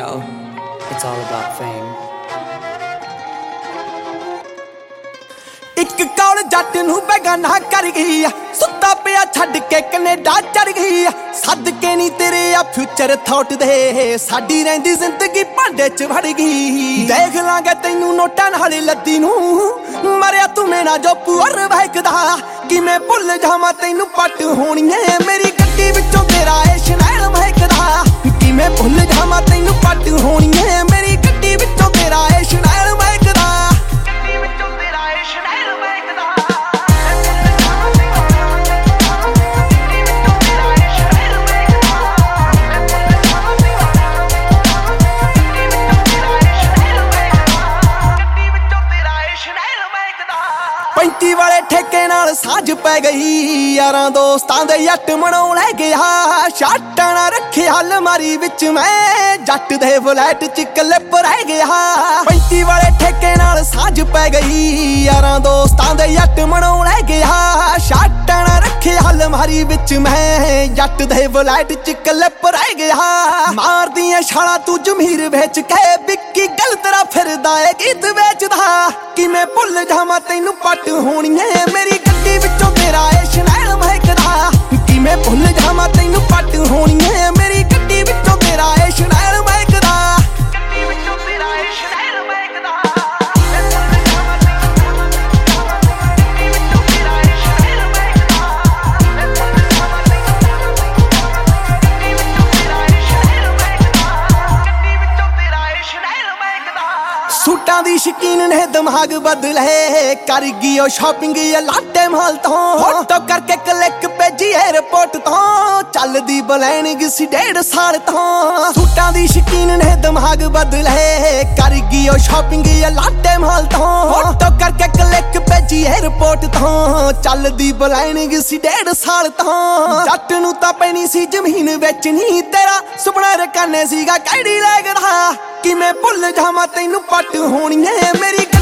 know, it's all about fame. ਇੱਕ ਕੌਲ ਜੱਟ ਨੂੰ ਬੇਗਾਨਾ ਕਰ ਗਈ, ਸੁੱਤਾ ਪਿਆ ਛੱਡ ਕੇ ਕੈਨੇਡਾ ਚੜ ਗਈ। ਸਦਕੇ ਨਹੀਂ ਤੇਰੇ ਆ ਫਿਊਚਰ ਥੌਟ ਦੇ, ਸਾਡੀ ਰਹਿੰਦੀ ਜ਼ਿੰਦਗੀ ਭਾਂਡੇ ਚ ਵੜ ਗਈ। ਦੇਖ ਲਾਂਗੇ ਤੈਨੂੰ ਨੋਟਾਂ ਨਾਲ ਲੱਦੀ ਨੂੰ, ਮਰਿਆ ਤੂੰ ਮੇਰਾ ਜੋ ਪੁਅਰ ਵਹਿਕਦਾ। ਕਿਵੇਂ ਭੁੱਲ ਜਾਵਾਂ ਤੈਨੂੰ ਪੱਟ ਹੋਣੀ ਏ, ਮੇਰੀ ਗੱਡੀ ਵਿੱਚੋਂ ਤੇਰਾ ਸ਼ਨੈਲ ਵਹਿਕਦਾ। ਕਿਵੇਂ ਭੁੱਲ ਜਾਵਾਂ ਤੈਨੂੰ ਪੱਟ ਹੋਣੀ ਏ, ਮੇਰੀ ਗੱਡੀ ਵਿੱਚੋਂ ਤੇਰਾ ਸ਼ਨੈਲ ਵਹਿਕਦਾ। ਵਾਲੇ ਠੇਕੇ ਨਾਲ ਸਾਂਝ ਪੈ ਗਈ, ਯਾਰਾਂ ਦੋਸਤਾਂ ਦੇ ਜੱਟ ਮਨਾਉਣ ਲੈ ਗਿਆ। ਸ਼ਾਟਾਂ ਨਾ ਰੱਖਿਆ ਅਲਮਾਰੀ ਵਿੱਚ ਮੈਂ, ਜੱਟ ਦੇ ਫਲੈਟ ਚ ਕਲਿੱਪ ਰਹਿ ਗਿਆ। 35 ਵਾਲੇ ਠੇਕੇ ਨਾਲ ਸਾਂਝ ਪੈ ਗਈ, ਯਾਰਾਂ ਦੋਸਤਾਂ ਦੇ ਜੱਟ ਮਨਾਉਣ ਲੈ ਗਿਆ। ਸ਼ਾਟਾਂ ਨਾ ਰੱਖਿਆ ਅਲਮਾਰੀ ਵਿੱਚ ਮੈਂ, ਜੱਟ ਦੇ ਫਲੈਟ ਚ ਕਲਿੱਪ ਰਹਿ ਗਿਆ। ਮਾਰਦੀਆਂ ਛਾਲਾਂ ਤੂੰ ਜ਼ਮੀਰ ਵੇਚ ਕੇ, ਵਿੱਕੀ ਗੱਲ ਤੇਰਾ ਫਿਰਦਾ ਏ ਗੀਤ ਵੇਚਦਾ। ਕਿਵੇਂ ਭੁੱਲ ਜਾਵਾਂ ਤੈਨੂੰ ਪੱਟ ਹੋਣੀ ਏ, ਮੇਰੀ ਗੱਡੀ ਵਿੱਚੋਂ ਤੇਰਾ ਸ਼ਨੈਲ ਵਹਿਕਦਾ। ਕਿਵੇਂ ਭੁੱਲ ਜਾਵਾਂ ਤੈਨੂੰ ਪੱਟ ਹੋਣੀ ਏ, ਮੇਰੀ ਗੱਡੀ ਵਿੱਚੋਂ ਤੇਰਾ ਸ਼ਨੈਲ ਵਹਿਕਦਾ। ਗੱਡੀ ਵਿੱਚੋਂ ਤੇਰਾ ਸ਼ਨੈਲ ਵਹਿਕਦਾ। ਸੂਟਾਂ ਦੀ ਸ਼ਕੀਨ ਨੇ ਦਿਮਾਗ ਬਦਲੇ, ਕਰ ਗਈ ਉਹ ਸ਼ਾਪਿੰਗ ਲਾਟੇ ਮਾਲ ਤੋਂ। ਫੋਟੋ ਕਰਕੇ ਕਲਿੱਕ ਭੇਜੀ 에어ਪੋਰਟ ਤੋਂ, ਚੱਲਦੀ ਬਲੈਨਿੰਗ ਸੀ 1.5 ਸਾਲ ਤੋਂ। ਸੂਟਾਂ ਦੀ ਸ਼ਕੀਨ ਨੇ ਦਿਮਾਗ ਬਦਲੇ, ਕਰ ਗਈ ਉਹ ਸ਼ਾਪਿੰਗ ਲਾਟੇ ਮਾਲ ਤੋਂ। ਫੋਟੋ ਕਰਕੇ ਕਲਿੱਕ ਭੇਜੀ 에어ਪੋਰਟ ਤੋਂ, ਚੱਲਦੀ ਬਲੈਨਿੰਗ ਸੀ 1.5 ਸਾਲ ਤੋਂ। ਜੱਟ ਨੂੰ ਤਾਂ ਪੈਣੀ ਸੀ ਜ਼ਮੀਨ ਵੇਚਣੀ, ਤੇਰਾ ਸੁਪਨਾ ਰਕਾਨੇ ਸੀਗਾ ਕਿਹੜੀ ਲੱਗਦਾ। ਕਿਵੇਂ ਭੁੱਲ ਜਾਵਾਂ ਤੈਨੂੰ ਪੱਟ ਹੋਣੀ ਏ, ਮੇਰੀ